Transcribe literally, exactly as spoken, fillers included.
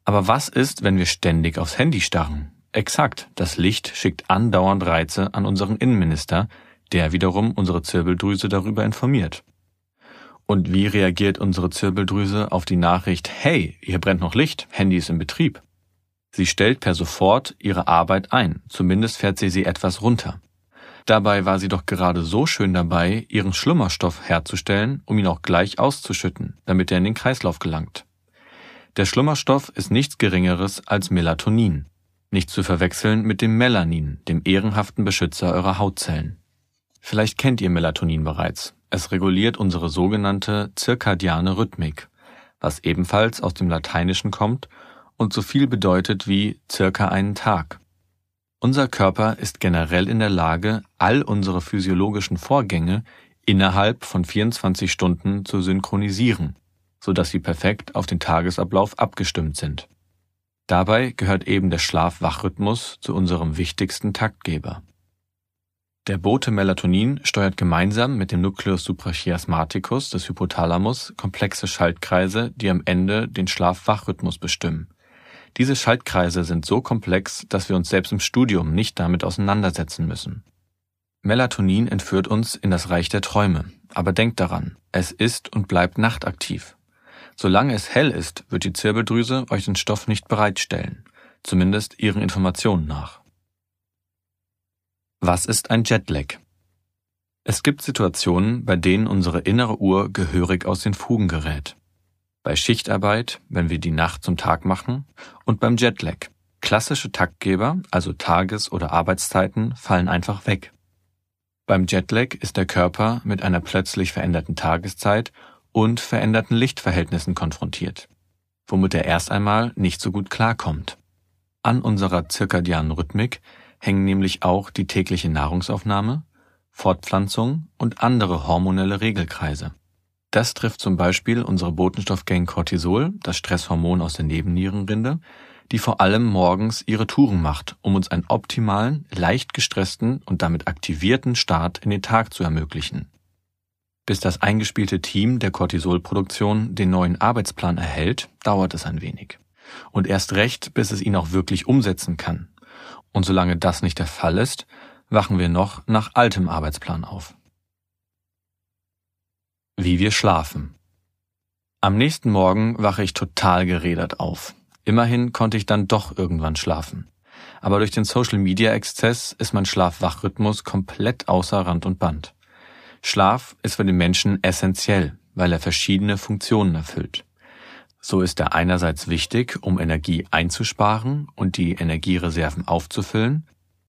Aber was ist, wenn wir ständig aufs Handy starren? Exakt, das Licht schickt andauernd Reize an unseren Innenminister, der wiederum unsere Zirbeldrüse darüber informiert. Und wie reagiert unsere Zirbeldrüse auf die Nachricht, hey, hier brennt noch Licht, Handy ist in Betrieb? Sie stellt per sofort ihre Arbeit ein, zumindest fährt sie sie etwas runter. Dabei war sie doch gerade so schön dabei, ihren Schlummerstoff herzustellen, um ihn auch gleich auszuschütten, damit er in den Kreislauf gelangt. Der Schlummerstoff ist nichts Geringeres als Melatonin, nicht zu verwechseln mit dem Melanin, dem ehrenhaften Beschützer eurer Hautzellen. Vielleicht kennt ihr Melatonin bereits. Es reguliert unsere sogenannte zirkadiane Rhythmik, was ebenfalls aus dem Lateinischen kommt und so viel bedeutet wie circa einen Tag. Unser Körper ist generell in der Lage, all unsere physiologischen Vorgänge innerhalb von vierundzwanzig Stunden zu synchronisieren, sodass sie perfekt auf den Tagesablauf abgestimmt sind. Dabei gehört eben der Schlaf-Wach-Rhythmus zu unserem wichtigsten Taktgeber. Der Bote Melatonin steuert gemeinsam mit dem Nucleus suprachiasmaticus des Hypothalamus komplexe Schaltkreise, die am Ende den Schlaf-Wach-Rhythmus bestimmen. Diese Schaltkreise sind so komplex, dass wir uns selbst im Studium nicht damit auseinandersetzen müssen. Melatonin entführt uns in das Reich der Träume, aber denkt daran, es ist und bleibt nachtaktiv. Solange es hell ist, wird die Zirbeldrüse euch den Stoff nicht bereitstellen, zumindest ihren Informationen nach. Was ist ein Jetlag? Es gibt Situationen, bei denen unsere innere Uhr gehörig aus den Fugen gerät. Bei Schichtarbeit, wenn wir die Nacht zum Tag machen, und beim Jetlag. Klassische Taktgeber, also Tages- oder Arbeitszeiten, fallen einfach weg. Beim Jetlag ist der Körper mit einer plötzlich veränderten Tageszeit und veränderten Lichtverhältnissen konfrontiert, womit er erst einmal nicht so gut klarkommt. An unserer zirkadianen Rhythmik hängen nämlich auch die tägliche Nahrungsaufnahme, Fortpflanzung und andere hormonelle Regelkreise. Das trifft zum Beispiel unsere Botenstoffgang Cortisol, das Stresshormon aus der Nebennierenrinde, die vor allem morgens ihre Touren macht, um uns einen optimalen, leicht gestressten und damit aktivierten Start in den Tag zu ermöglichen. Bis das eingespielte Team der Cortisolproduktion den neuen Arbeitsplan erhält, dauert es ein wenig. Und erst recht, bis es ihn auch wirklich umsetzen kann. Und solange das nicht der Fall ist, wachen wir noch nach altem Arbeitsplan auf. Wie wir schlafen. Am nächsten Morgen wache ich total gerädert auf. Immerhin konnte ich dann doch irgendwann schlafen. Aber durch den Social-Media-Exzess ist mein Schlaf-Wach-Rhythmus komplett außer Rand und Band. Schlaf ist für den Menschen essentiell, weil er verschiedene Funktionen erfüllt. So ist er einerseits wichtig, um Energie einzusparen und die Energiereserven aufzufüllen,